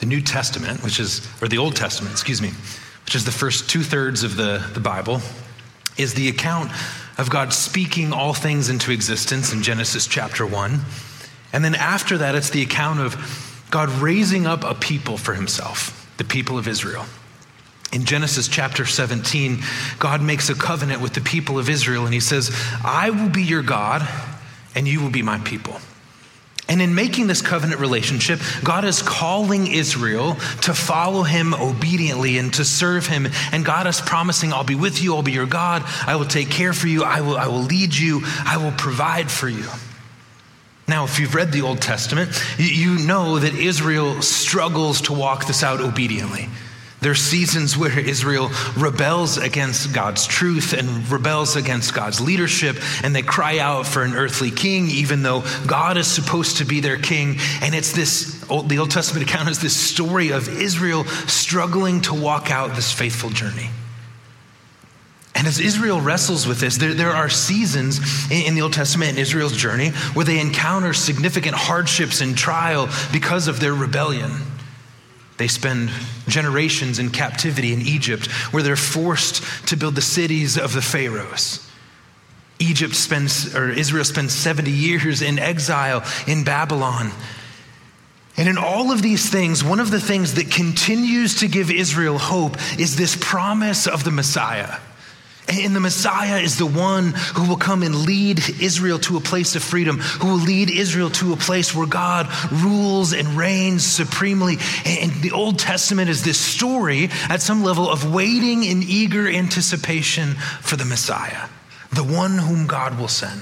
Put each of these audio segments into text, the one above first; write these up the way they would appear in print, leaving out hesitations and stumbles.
The New Testament, or the Old Testament, which is the first 2/3 of the Bible, is the account of God speaking all things into existence in Genesis chapter 1. And then after that, it's the account of God raising up a people for himself, the people of Israel. In Genesis chapter 17, God makes a covenant with the people of Israel, and he says, I will be your God, and you will be my people. And in making this covenant relationship, God is calling Israel to follow him obediently and to serve him. And God is promising, I'll be with you, I'll be your God, I will take care for you, I will lead you, I will provide for you. Now, if you've read the Old Testament, you know that Israel struggles to walk this out obediently. There are seasons where Israel rebels against God's truth and rebels against God's leadership, and they cry out for an earthly king, even though God is supposed to be their king. And the Old Testament account is this story of Israel struggling to walk out this faithful journey. And as Israel wrestles with this, there are seasons in the Old Testament in Israel's journey where they encounter significant hardships and trial because of their rebellion. They spend generations in captivity in Egypt, where they're forced to build the cities of the pharaohs. Israel spends 70 years in exile in Babylon. And in all of these things, one of the things that continues to give Israel hope is this promise of the Messiah. And the Messiah is the one who will come and lead Israel to a place of freedom, who will lead Israel to a place where God rules and reigns supremely. And the Old Testament is this story at some level of waiting in eager anticipation for the Messiah, the one whom God will send.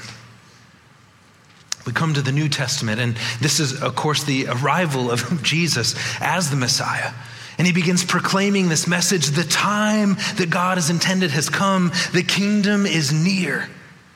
We come to the New Testament, and this is, of course, the arrival of Jesus as the Messiah. And he begins proclaiming this message: the time that God has intended has come, the kingdom is near.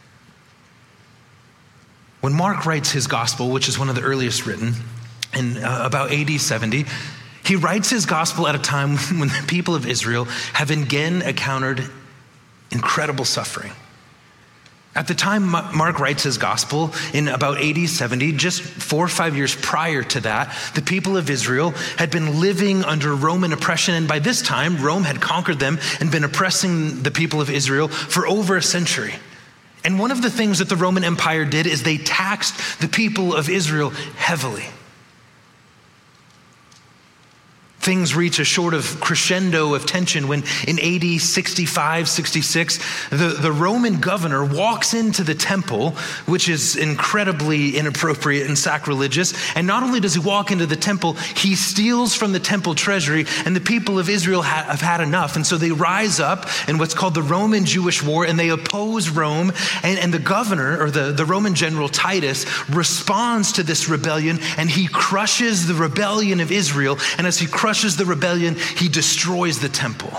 When Mark writes his gospel, which is one of the earliest written, in about AD 70, he writes his gospel at a time when the people of Israel have again encountered incredible suffering. At the time Mark writes his gospel in about AD 70, just 4 or 5 years prior to that, the people of Israel had been living under Roman oppression. And by this time, Rome had conquered them and been oppressing the people of Israel for over a century. And one of the things that the Roman Empire did is they taxed the people of Israel heavily. Things reach a sort of crescendo of tension when in AD 65, 66, the Roman governor walks into the temple, which is incredibly inappropriate and sacrilegious. And not only does he walk into the temple, he steals from the temple treasury, and the people of Israel have had enough. And so they rise up in what's called the Roman-Jewish War, and they oppose Rome. And the governor, or the Roman general Titus, responds to this rebellion, and he crushes the rebellion of Israel. And as he crushes the rebellion, he destroys the temple.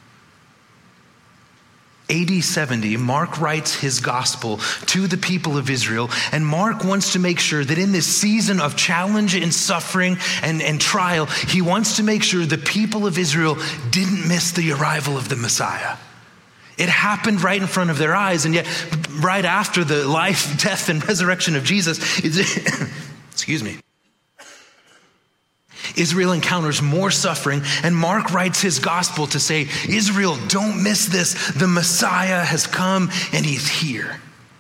AD 70, Mark writes his gospel to the people of Israel, and Mark wants to make sure that in this season of challenge and suffering and trial, he wants to make sure the people of Israel didn't miss the arrival of the Messiah. It happened right in front of their eyes, and yet right after the life, death, and resurrection of Jesus, Israel encounters more suffering, and Mark writes his gospel to say, Israel, don't miss this. The Messiah has come, and he's here.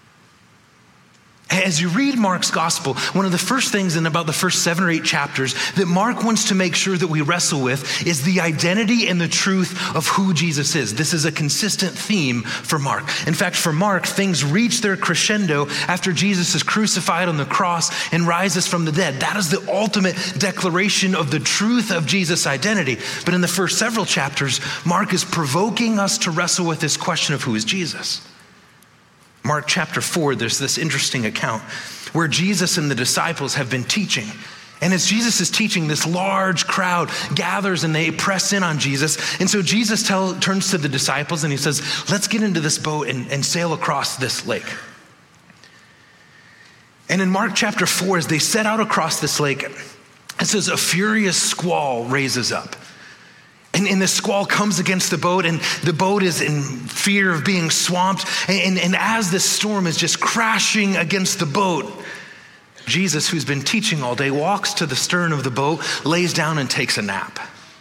As you read Mark's gospel, one of the first things in about the first 7 or 8 chapters that Mark wants to make sure that we wrestle with is the identity and the truth of who Jesus is. This is a consistent theme for Mark. In fact, for Mark, things reach their crescendo after Jesus is crucified on the cross and rises from the dead. That is the ultimate declaration of the truth of Jesus' identity. But in the first several chapters, Mark is provoking us to wrestle with this question of who is Jesus. Mark chapter 4, there's this interesting account where Jesus and the disciples have been teaching. And as Jesus is teaching, this large crowd gathers and they press in on Jesus. And so Jesus turns to the disciples and he says, let's get into this boat and sail across this lake. And in Mark chapter 4, as they set out across this lake, it says a furious squall raises up. And the squall comes against the boat, and the boat is in fear of being swamped. And as this storm is just crashing against the boat, Jesus, who's been teaching all day, walks to the stern of the boat, lays down and takes a nap.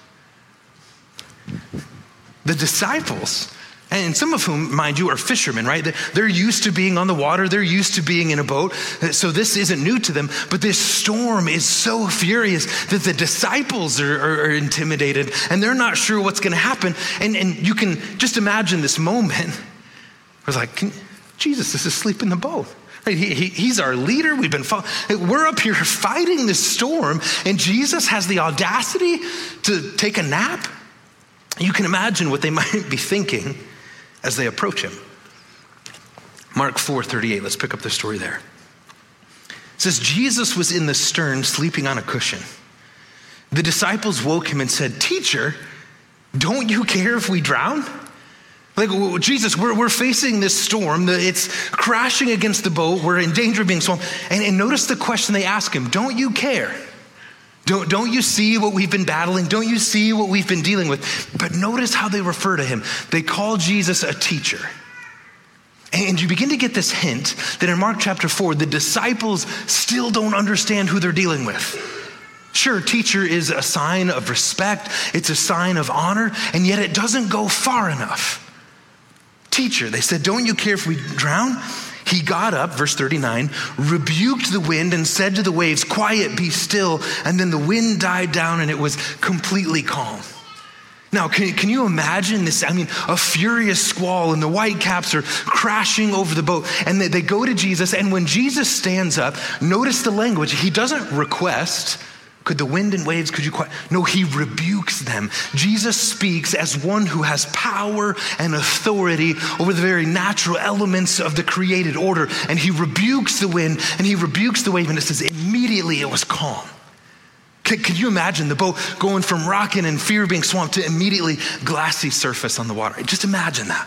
The disciples, and some of whom, mind you, are fishermen, right? They're used to being on the water. They're used to being in a boat. So this isn't new to them. But this storm is so furious that the disciples are intimidated and they're not sure what's going to happen. And you can just imagine this moment. It's like, Jesus is asleep in the boat. He's our leader. We're up here fighting this storm, and Jesus has the audacity to take a nap. You can imagine what they might be thinking as they approach him. Mark 4:38, let's pick up the story there. It says, Jesus was in the stern sleeping on a cushion. The disciples woke him and said, "Teacher, don't you care if we drown?" Like, Jesus, we're facing this storm. It's crashing against the boat. We're in danger of being swamped. And notice the question they ask him, "Don't you care? Don't you see what we've been battling? Don't you see what we've been dealing with?" But notice how they refer to him. They call Jesus a teacher. And you begin to get this hint that in Mark chapter 4, the disciples still don't understand who they're dealing with. Sure, teacher is a sign of respect. It's a sign of honor. And yet it doesn't go far enough. Teacher, they said, "Don't you care if we drown?" He got up, verse 39, rebuked the wind and said to the waves, "Quiet, be still." And then the wind died down and it was completely calm. Now, can you imagine this? I mean, a furious squall and the whitecaps are crashing over the boat. And they go to Jesus, and when Jesus stands up, notice the language. He doesn't request, "Could the wind and waves, could you quiet?" No, he rebukes them. Jesus speaks as one who has power and authority over the very natural elements of the created order. And he rebukes the wind and he rebukes the wave, and it says immediately it was calm. Could you imagine the boat going from rocking and fear being swamped to immediately glassy surface on the water? Just imagine that.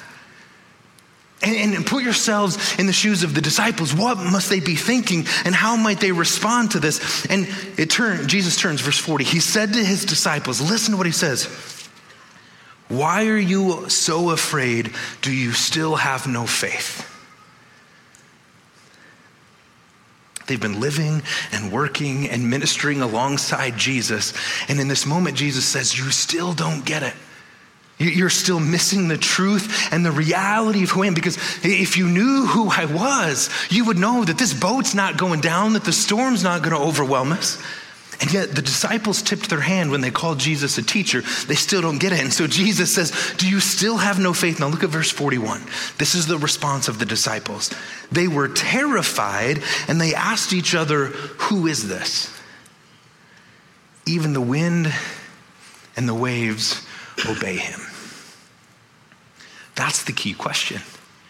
And put yourselves in the shoes of the disciples. What must they be thinking, and how might they respond to this? And Jesus turns, verse 40. He said to his disciples, listen to what he says. "Why are you so afraid? Do you still have no faith?" They've been living and working and ministering alongside Jesus. And in this moment, Jesus says, "You still don't get it. You're still missing the truth and the reality of who I am, because if you knew who I was, you would know that this boat's not going down, that the storm's not going to overwhelm us." And yet the disciples tipped their hand when they called Jesus a teacher. They still don't get it. And so Jesus says, "Do you still have no faith?" Now look at verse 41. This is the response of the disciples. They were terrified and they asked each other, "Who is this? Even the wind and the waves obey him." That's the key question.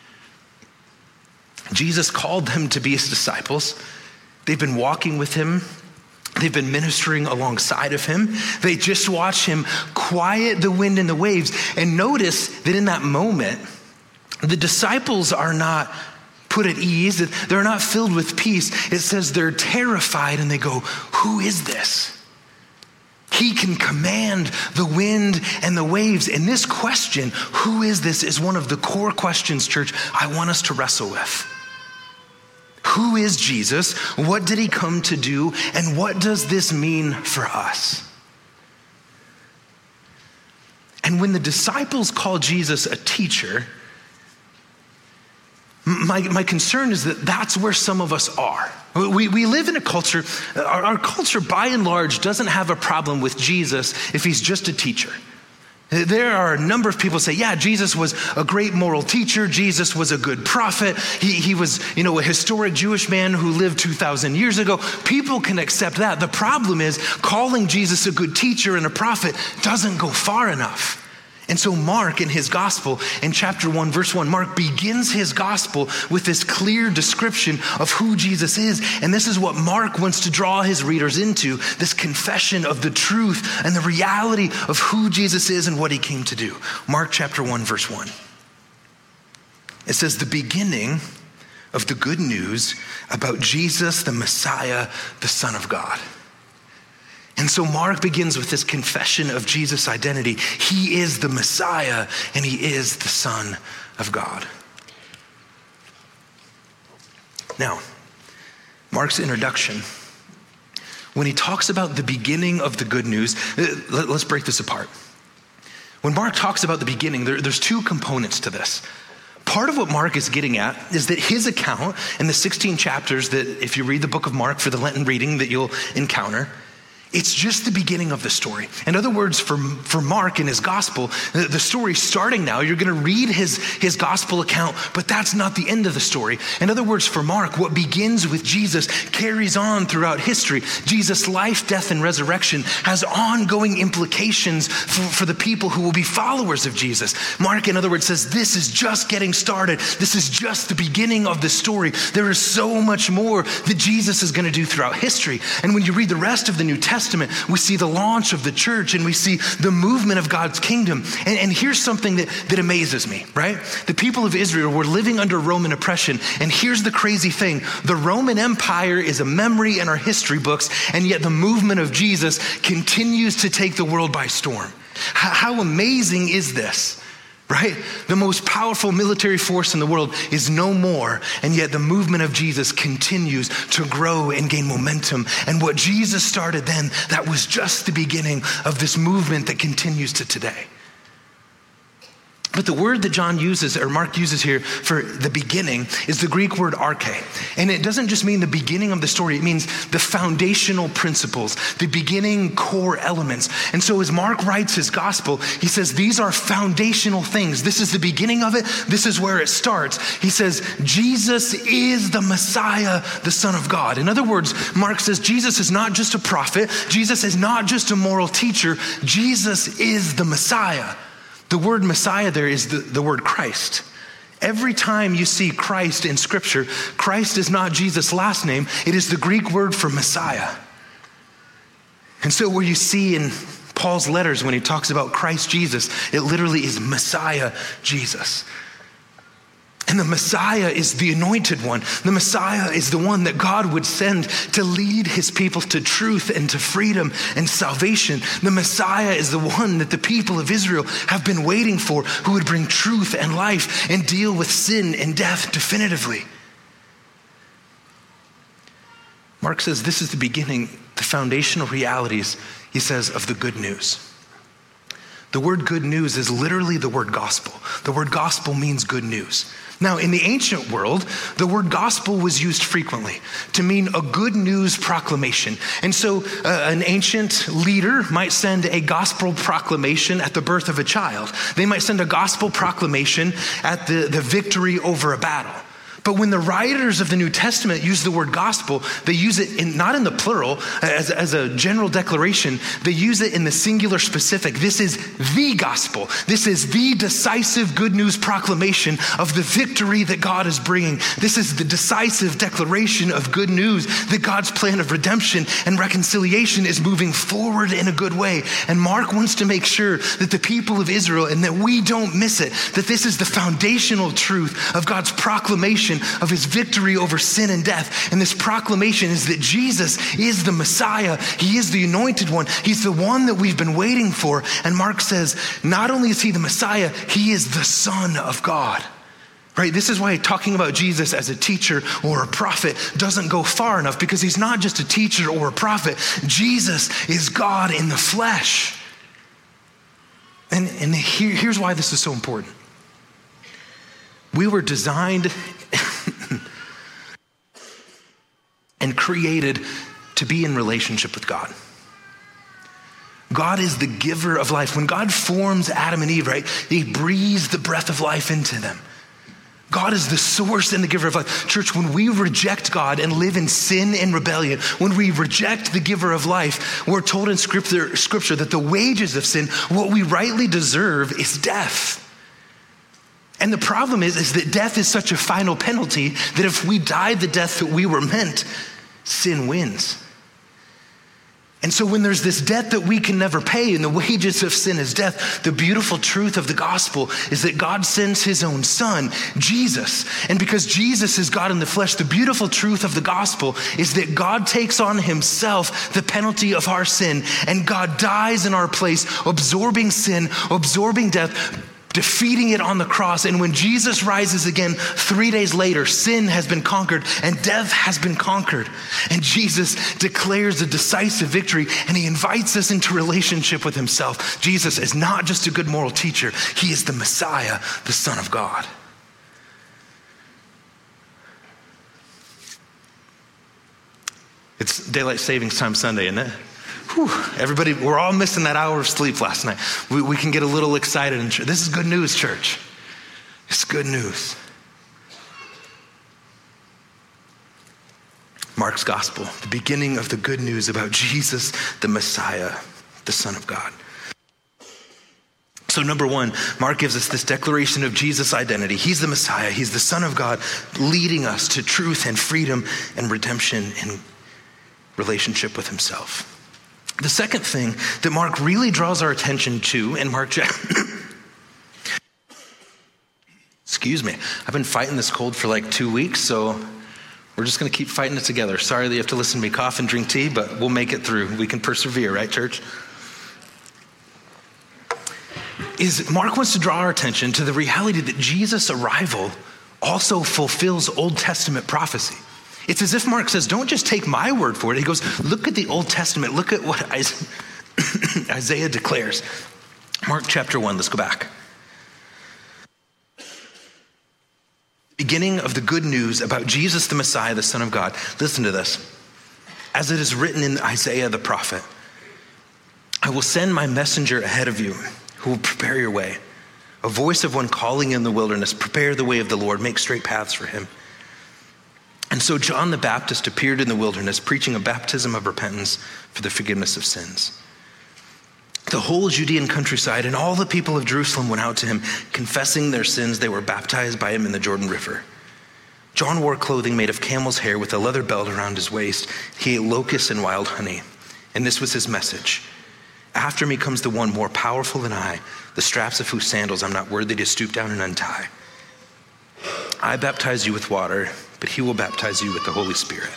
Jesus called them to be his disciples. They've been walking with him. They've been ministering alongside of him. They just watched him quiet the wind and the waves. And notice that in that moment, the disciples are not put at ease. They're not filled with peace. It says they're terrified and they go, "Who is this? He can command the wind and the waves." And this question, "Who is this?" is one of the core questions, church, I want us to wrestle with. Who is Jesus? What did he come to do? And what does this mean for us? And when the disciples call Jesus a teacher, my concern is that that's where some of us are. We live in a culture, our culture by and large doesn't have a problem with Jesus if he's just a teacher. There are a number of people who say, yeah, Jesus was a great moral teacher. Jesus was a good prophet. He was, a historic Jewish man who lived 2,000 years ago. People can accept that. The problem is calling Jesus a good teacher and a prophet doesn't go far enough. And so Mark in his gospel, in chapter 1, verse 1, Mark begins his gospel with this clear description of who Jesus is. And this is what Mark wants to draw his readers into, this confession of the truth and the reality of who Jesus is and what he came to do. Mark chapter 1, verse 1. It says, the beginning of the good news about Jesus, the Messiah, the Son of God. And so Mark begins with this confession of Jesus' identity. He is the Messiah and he is the Son of God. Now, Mark's introduction, when he talks about the beginning of the good news, let's break this apart. When Mark talks about the beginning, there's two components to this. Part of what Mark is getting at is that his account in the 16 chapters that if you read the book of Mark for the Lenten reading that you'll encounter, it's just the beginning of the story. In other words, for Mark in his gospel, the story's starting now. You're going to read his gospel account, but that's not the end of the story. In other words, for Mark, what begins with Jesus carries on throughout history. Jesus' life, death, and resurrection has ongoing implications for the people who will be followers of Jesus. Mark, in other words, says this is just getting started. This is just the beginning of the story. There is so much more that Jesus is going to do throughout history. And when you read the rest of the New Testament, we see the launch of the church and we see the movement of God's kingdom. And here's something that amazes me, right? The people of Israel were living under Roman oppression. And here's the crazy thing. The Roman Empire is a memory in our history books, and yet the movement of Jesus continues to take the world by storm. How amazing is this? Right? The most powerful military force in the world is no more, and yet the movement of Jesus continues to grow and gain momentum. And what Jesus started then, that was just the beginning of this movement that continues to today. But the word that John uses, or Mark uses here for the beginning, is the Greek word arche. And it doesn't just mean the beginning of the story, it means the foundational principles, the beginning core elements. And so as Mark writes his gospel, he says these are foundational things. This is the beginning of it. This is where it starts. He says, Jesus is the Messiah, the Son of God. In other words, Mark says Jesus is not just a prophet. Jesus is not just a moral teacher. Jesus is the Messiah. The word Messiah there is the word Christ. Every time you see Christ in Scripture, Christ is not Jesus' last name. It is the Greek word for Messiah. And so where you see in Paul's letters when he talks about Christ Jesus, it literally is Messiah Jesus. And the Messiah is the anointed one. The Messiah is the one that God would send to lead his people to truth and to freedom and salvation. The Messiah is the one that the people of Israel have been waiting for, who would bring truth and life and deal with sin and death definitively. Mark says this is the beginning, the foundational realities, he says, of the good news. The word good news is literally the word gospel. The word gospel means good news. Now, in the ancient world, the word gospel was used frequently to mean a good news proclamation. And so an ancient leader might send a gospel proclamation at the birth of a child. They might send a gospel proclamation at the victory over a battle. But when the writers of the New Testament use the word gospel, they use it not in the plural as a general declaration. They use it in the singular specific. This is the gospel. This is the decisive good news proclamation of the victory that God is bringing. This is the decisive declaration of good news that God's plan of redemption and reconciliation is moving forward in a good way. And Mark wants to make sure that the people of Israel, and that we don't miss it, that this is the foundational truth of God's proclamation of his victory over sin and death. And this proclamation is that Jesus is the Messiah. He is the anointed one. He's the one that we've been waiting for. And Mark says, not only is he the Messiah, he is the Son of God. Right? This is why talking about Jesus as a teacher or a prophet doesn't go far enough, because he's not just a teacher or a prophet. Jesus is God in the flesh. And here's why this is so important. We were designed and created to be in relationship with God. God is the giver of life. When God forms Adam and Eve, right, he breathes the breath of life into them. God is the source and the giver of life. Church, when we reject God and live in sin and rebellion, when we reject the giver of life, we're told in scripture that the wages of sin, what we rightly deserve, is death. And the problem is that death is such a final penalty that if we die the death that we were meant, sin wins. And so when there's this debt that we can never pay and the wages of sin is death, the beautiful truth of the gospel is that God sends his own son, Jesus. And because Jesus is God in the flesh, the beautiful truth of the gospel is that God takes on himself the penalty of our sin, and God dies in our place, absorbing sin, absorbing death, defeating it on the cross. And when Jesus rises again 3 days later, sin has been conquered and death has been conquered. And Jesus declares a decisive victory, and he invites us into relationship with himself. Jesus is not just a good moral teacher. He is the Messiah, the Son of God. It's daylight savings time Sunday, isn't it? Whew, everybody, we're all missing that hour of sleep last night. We can get a little excited. This is good news, church. It's good news. Mark's gospel, the beginning of the good news about Jesus, the Messiah, the Son of God. So number one, Mark gives us this declaration of Jesus' identity. He's the Messiah. He's the Son of God, leading us to truth and freedom and redemption in relationship with himself. The second thing that Mark really draws our attention to in Mark excuse me, I've been fighting this cold for like 2 weeks, so we're just going to keep fighting it together. Sorry that you have to listen to me cough and drink tea, but we'll make it through. We can persevere, right, church? Mark wants to draw our attention to the reality that Jesus' arrival also fulfills Old Testament prophecy. It's as if Mark says, don't just take my word for it. He goes, look at the Old Testament. Look at what Isaiah declares. Mark chapter 1, let's go back. Beginning of the good news about Jesus the Messiah, the Son of God. Listen to this. As it is written in Isaiah the prophet, I will send my messenger ahead of you who will prepare your way. A voice of one calling in the wilderness, prepare the way of the Lord, make straight paths for him. And so John the Baptist appeared in the wilderness, preaching a baptism of repentance for the forgiveness of sins. The whole Judean countryside and all the people of Jerusalem went out to him, confessing their sins. They were baptized by him in the Jordan River. John wore clothing made of camel's hair with a leather belt around his waist. He ate locusts and wild honey. And this was his message. After me comes the one more powerful than I, the straps of whose sandals I'm not worthy to stoop down and untie. I baptize you with water, but he will baptize you with the Holy Spirit.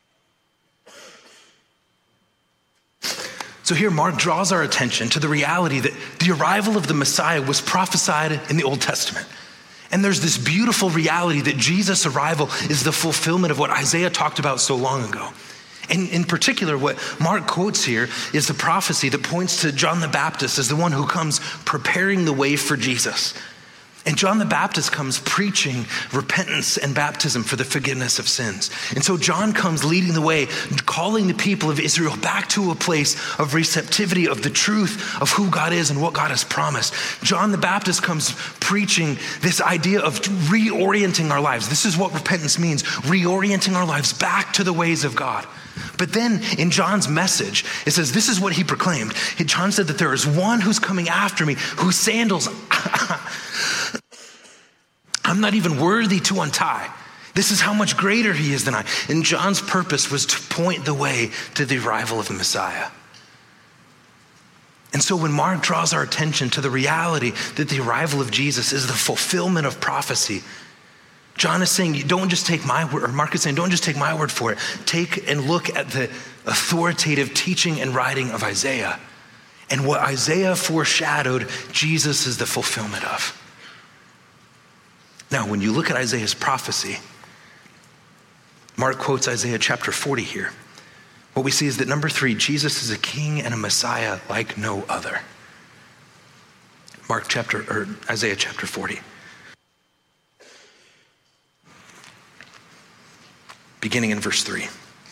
So here Mark draws our attention to the reality that the arrival of the Messiah was prophesied in the Old Testament. And there's this beautiful reality that Jesus' arrival is the fulfillment of what Isaiah talked about so long ago. And in particular, what Mark quotes here is the prophecy that points to John the Baptist as the one who comes preparing the way for Jesus. And John the Baptist comes preaching repentance and baptism for the forgiveness of sins. And so John comes leading the way, calling the people of Israel back to a place of receptivity of the truth of who God is and what God has promised. John the Baptist comes preaching this idea of reorienting our lives. This is what repentance means, reorienting our lives back to the ways of God. But then in John's message, it says, this is what he proclaimed. John said that there is one who's coming after me, whose sandals I'm not even worthy to untie. This is how much greater he is than I. And John's purpose was to point the way to the arrival of the Messiah. And so when Mark draws our attention to the reality that the arrival of Jesus is the fulfillment of prophecy, John is saying, don't just take my word, or Mark is saying, don't just take my word for it. Take and look at the authoritative teaching and writing of Isaiah. And what Isaiah foreshadowed, Jesus is the fulfillment of. Now, when you look at Isaiah's prophecy, Mark quotes Isaiah chapter 40 here. What we see is that number 3, Jesus is a king and a Messiah like no other. Isaiah chapter 40. Beginning in verse 3.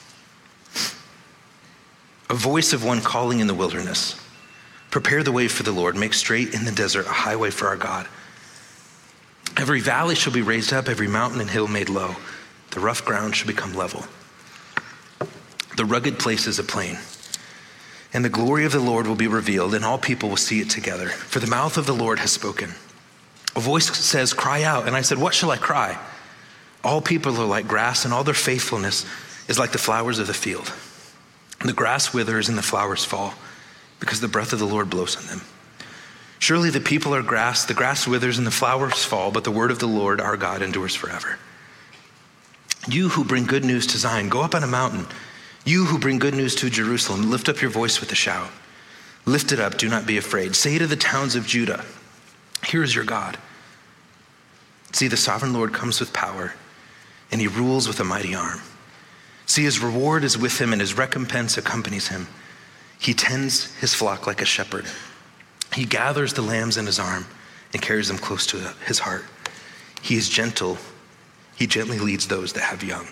A voice of one calling in the wilderness, prepare the way for the Lord, make straight in the desert a highway for our God. Every valley shall be raised up, every mountain and hill made low. The rough ground shall become level, the rugged places a plain. And the glory of the Lord will be revealed, and all people will see it together. For the mouth of the Lord has spoken. A voice says, cry out. And I said, what shall I cry? All people are like grass, and all their faithfulness is like the flowers of the field. And the grass withers and the flowers fall, because the breath of the Lord blows on them. Surely the people are grass, the grass withers and the flowers fall, but the word of the Lord our God endures forever. You who bring good news to Zion, go up on a mountain. You who bring good news to Jerusalem, lift up your voice with a shout. Lift it up, do not be afraid. Say to the towns of Judah, Here is your God. See, the sovereign Lord comes with power, and he rules with a mighty arm. See, his reward is with him, and his recompense accompanies him. He tends his flock like a shepherd. He gathers the lambs in his arm and carries them close to his heart. He is gentle. He gently leads those that have young.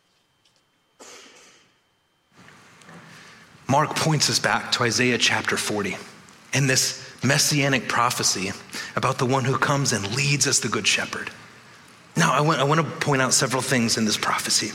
Mark points us back to Isaiah chapter 40 and this messianic prophecy about the one who comes and leads as the good shepherd. Now, I want to point out several things in this prophecy.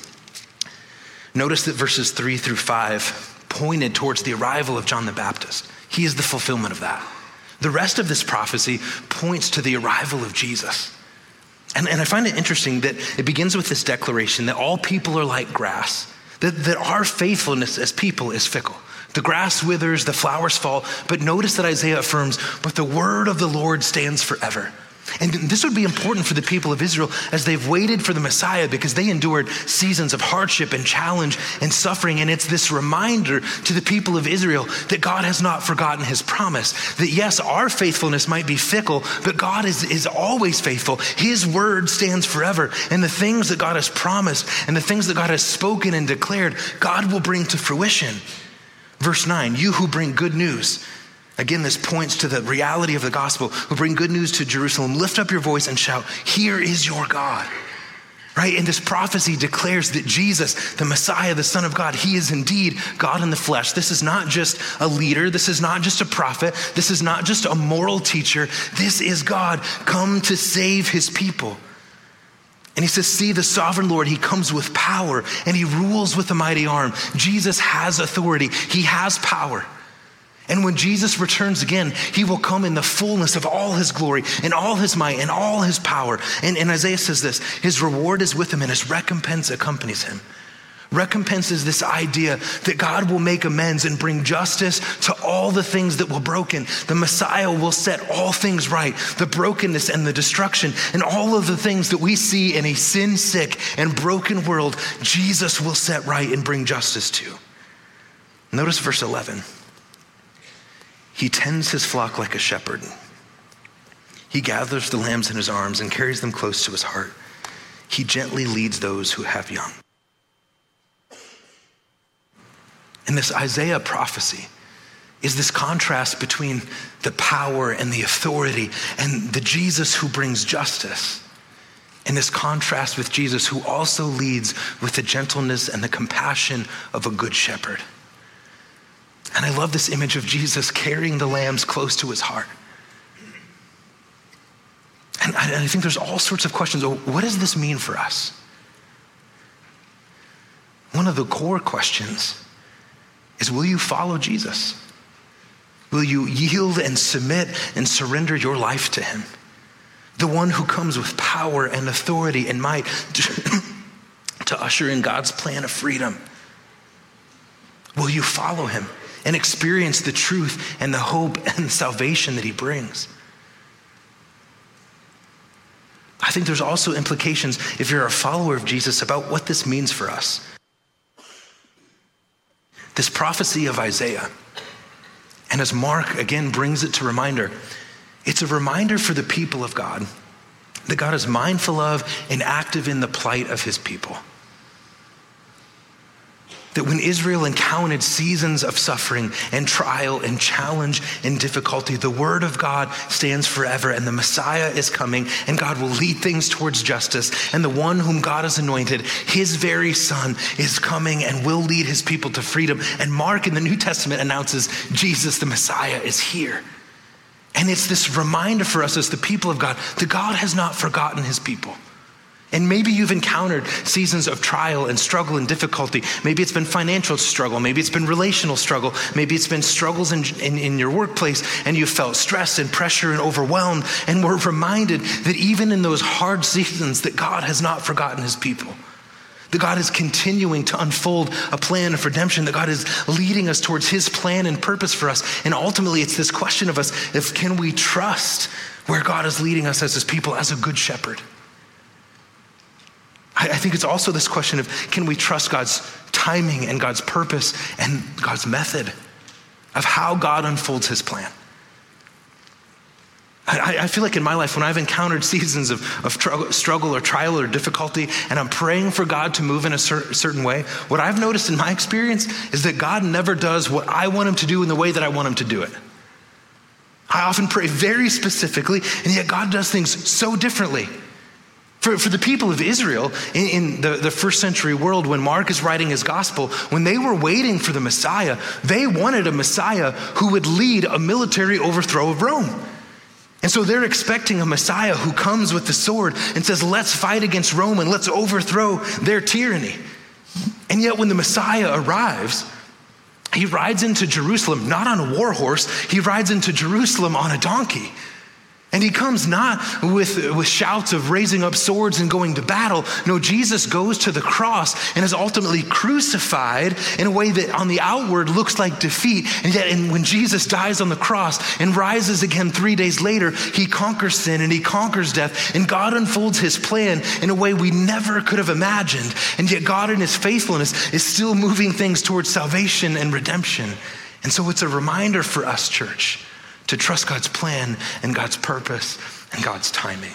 Notice that verses 3 through 5 pointed towards the arrival of John the Baptist. He is the fulfillment of that. The rest of this prophecy points to the arrival of Jesus. And I find it interesting that it begins with this declaration that all people are like grass, that our faithfulness as people is fickle. The grass withers, the flowers fall, but notice that Isaiah affirms, but the word of the Lord stands forever. And this would be important for the people of Israel as they've waited for the Messiah because they endured seasons of hardship and challenge and suffering. And it's this reminder to the people of Israel that God has not forgotten his promise. That yes, our faithfulness might be fickle, but God is always faithful. His word stands forever. And the things that God has promised and the things that God has spoken and declared, God will bring to fruition. Verse 9, you who bring good news. Again, this points to the reality of the gospel. Who bring good news to Jerusalem, lift up your voice and shout, here is your God. Right? And this prophecy declares that Jesus, the Messiah, the Son of God, he is indeed God in the flesh. This is not just a leader. This is not just a prophet. This is not just a moral teacher. This is God come to save his people. And he says, see, the sovereign Lord, he comes with power and he rules with a mighty arm. Jesus has authority. He has power. And when Jesus returns again, he will come in the fullness of all his glory and all his might and all his power. And Isaiah says this, his reward is with him and his recompense accompanies him. Recompense is this idea that God will make amends and bring justice to all the things that were broken. The Messiah will set all things right, the brokenness and the destruction and all of the things that we see in a sin-sick and broken world, Jesus will set right and bring justice to. Notice verse 11. He tends his flock like a shepherd. He gathers the lambs in his arms and carries them close to his heart. He gently leads those who have young. And this Isaiah prophecy is this contrast between the power and the authority and the Jesus who brings justice. And this contrast with Jesus who also leads with the gentleness and the compassion of a good shepherd. And I love this image of Jesus carrying the lambs close to his heart. And I think there's all sorts of questions. What does this mean for us? One of the core questions is, will you follow Jesus? Will you yield and submit and surrender your life to him? The one who comes with power and authority and might to usher in God's plan of freedom. Will you follow him and experience the truth and the hope and the salvation that he brings? I think there's also implications, if you're a follower of Jesus, about what this means for us. This prophecy of Isaiah, and as Mark again brings it to reminder, it's a reminder for the people of God that God is mindful of and active in the plight of his people. That when Israel encountered seasons of suffering and trial and challenge and difficulty, the word of God stands forever and the Messiah is coming and God will lead things towards justice. And the one whom God has anointed, his very son, is coming and will lead his people to freedom. And Mark in the New Testament announces Jesus, the Messiah, is here. And it's this reminder for us as the people of God that God has not forgotten his people. And maybe you've encountered seasons of trial and struggle and difficulty. Maybe it's been financial struggle. Maybe it's been relational struggle. Maybe it's been struggles in your workplace and you felt stress and pressure and overwhelmed. And we're reminded that even in those hard seasons that God has not forgotten his people. That God is continuing to unfold a plan of redemption. That God is leading us towards his plan and purpose for us. And ultimately it's this question of us, if can we trust where God is leading us as his people as a good shepherd? I think it's also this question of, can we trust God's timing and God's purpose and God's method of how God unfolds his plan? I feel like in my life, when I've encountered seasons of struggle or trial or difficulty, and I'm praying for God to move in a certain way, what I've noticed in my experience is that God never does what I want him to do in the way that I want him to do it. I often pray very specifically, and yet God does things so differently. For the people of Israel in the first century world, when Mark is writing his gospel, when they were waiting for the Messiah, they wanted a Messiah who would lead a military overthrow of Rome. And so they're expecting a Messiah who comes with the sword and says, let's fight against Rome and let's overthrow their tyranny. And yet when the Messiah arrives, he rides into Jerusalem, not on a war horse, he rides into Jerusalem on a donkey. And he comes not with shouts of raising up swords and going to battle. No, Jesus goes to the cross and is ultimately crucified in a way that on the outward looks like defeat. And yet when Jesus dies on the cross and rises again 3 days later, he conquers sin and he conquers death. And God unfolds his plan in a way we never could have imagined. And yet God in his faithfulness is still moving things towards salvation and redemption. And so it's a reminder for us, church, to trust God's plan and God's purpose and God's timing.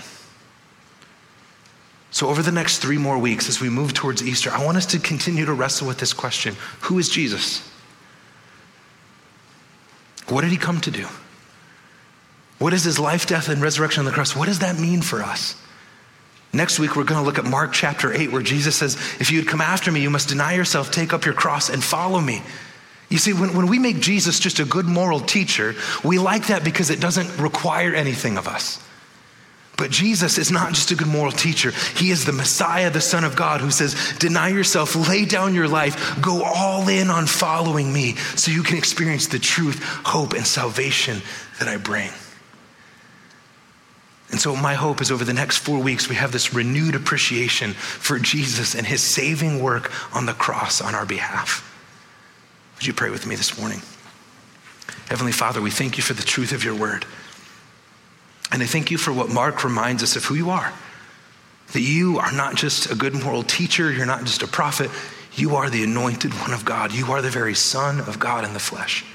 So over the next 3 more weeks, as we move towards Easter, I want us to continue to wrestle with this question. Who is Jesus? What did he come to do? What is his life, death, and resurrection on the cross? What does that mean for us? Next week, we're going to look at Mark chapter 8, where Jesus says, if you'd come after me, you must deny yourself, take up your cross, and follow me. You see, when we make Jesus just a good moral teacher, we like that because it doesn't require anything of us. But Jesus is not just a good moral teacher. He is the Messiah, the Son of God, who says, deny yourself, lay down your life, go all in on following me so you can experience the truth, hope, and salvation that I bring. And so my hope is over the next 4 weeks, we have this renewed appreciation for Jesus and his saving work on the cross on our behalf. Would you pray with me this morning? Heavenly Father, we thank you for the truth of your word. And I thank you for what Mark reminds us of who you are. That you are not just a good moral teacher, you're not just a prophet, you are the anointed one of God. You are the very Son of God in the flesh.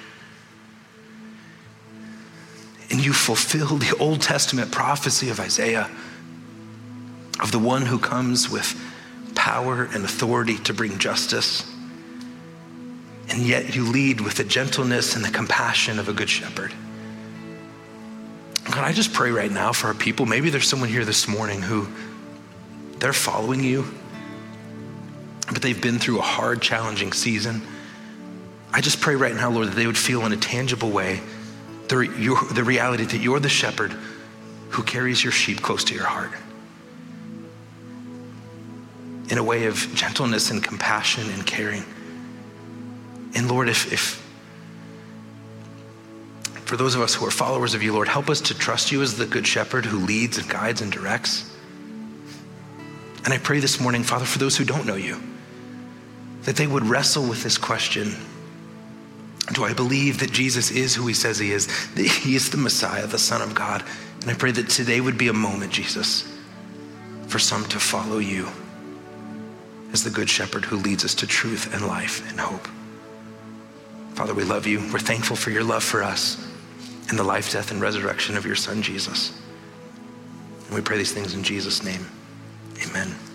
And you fulfill the Old Testament prophecy of Isaiah, of the one who comes with power and authority to bring justice. And yet you lead with the gentleness and the compassion of a good shepherd. God, I just pray right now for our people. Maybe there's someone here this morning who they're following you, but they've been through a hard, challenging season. I just pray right now, Lord, that they would feel in a tangible way the reality that you're the shepherd who carries your sheep close to your heart. In a way of gentleness and compassion and caring. And Lord, if for those of us who are followers of you, Lord, help us to trust you as the good shepherd who leads and guides and directs. And I pray this morning, Father, for those who don't know you, that they would wrestle with this question. Do I believe that Jesus is who he says he is? That he is the Messiah, the Son of God? And I pray that today would be a moment, Jesus, for some to follow you as the good shepherd who leads us to truth and life and hope. Father, we love you. We're thankful for your love for us and the life, death, and resurrection of your Son, Jesus. And we pray these things in Jesus' name. Amen.